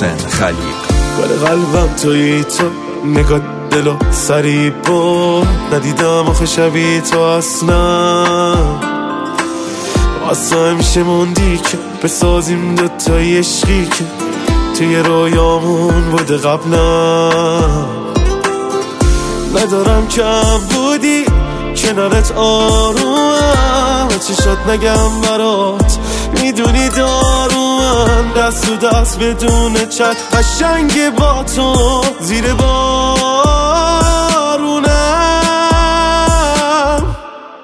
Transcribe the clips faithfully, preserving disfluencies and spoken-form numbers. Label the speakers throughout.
Speaker 1: محسن خلیق.
Speaker 2: گل قلبم تویی تو، نگاه دلو سری با ندیدم آخه شبیه تو اصلا. واسه همیشه موندی که بسازیم دوتای عشقی که توی رویامون بوده قبلا. ندارم کم بودی کنارت آرومم، چی شد نگم برات میدونی دارومم. دست و دست بدون چند قشنگ با تو زیر بارونم.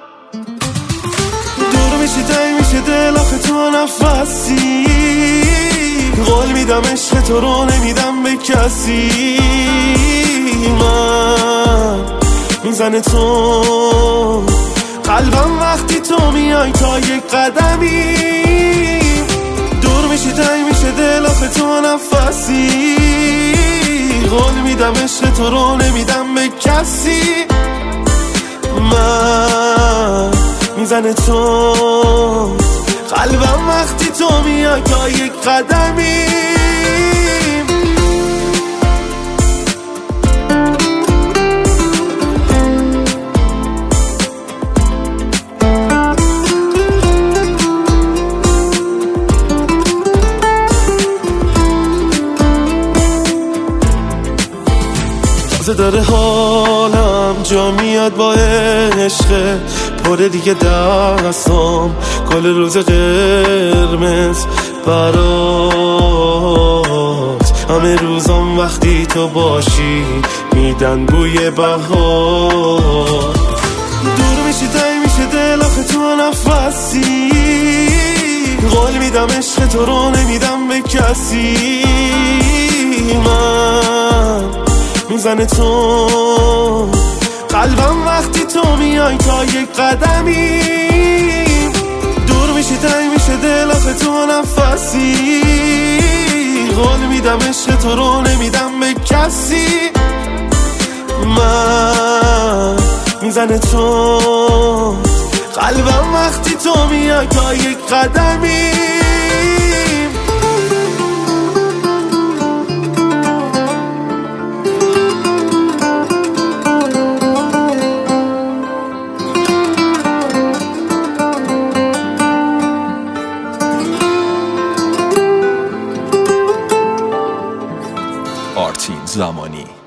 Speaker 2: دور میشی تایی میشه دل آخه تو نفسی. قول میدم عشق تو رو نمیدم به کسی. من میزنه تو قلبم وقتی تو میای تا یک قدمی. دور میشی تایی میشه دل آخه تو نفسی. قول میدم عشق تو رو نمیدم به کسی. من میزنه تو قلبم وقتی تو میای تا یک قدمی. داره حالم جا میاد با عشق پره دیگه دستام گل روز قرمز برات. همه روزام وقتی تو باشی میدن بوی بهار. دور میشی تایی میشه دل آخه تو نفسی. قول میدم عشق تو رو نمیدم به کسی. من میزنه تو قلبم وقتی تو میای تا یک قدمی. دور میشی تایی میشه دل آخه تو نفسی. قول میدم عشق تو رو نمیدم به کسی. من میزنه تو قلبم وقتی تو میای تا یک قدمی.
Speaker 1: آرتین زمانی.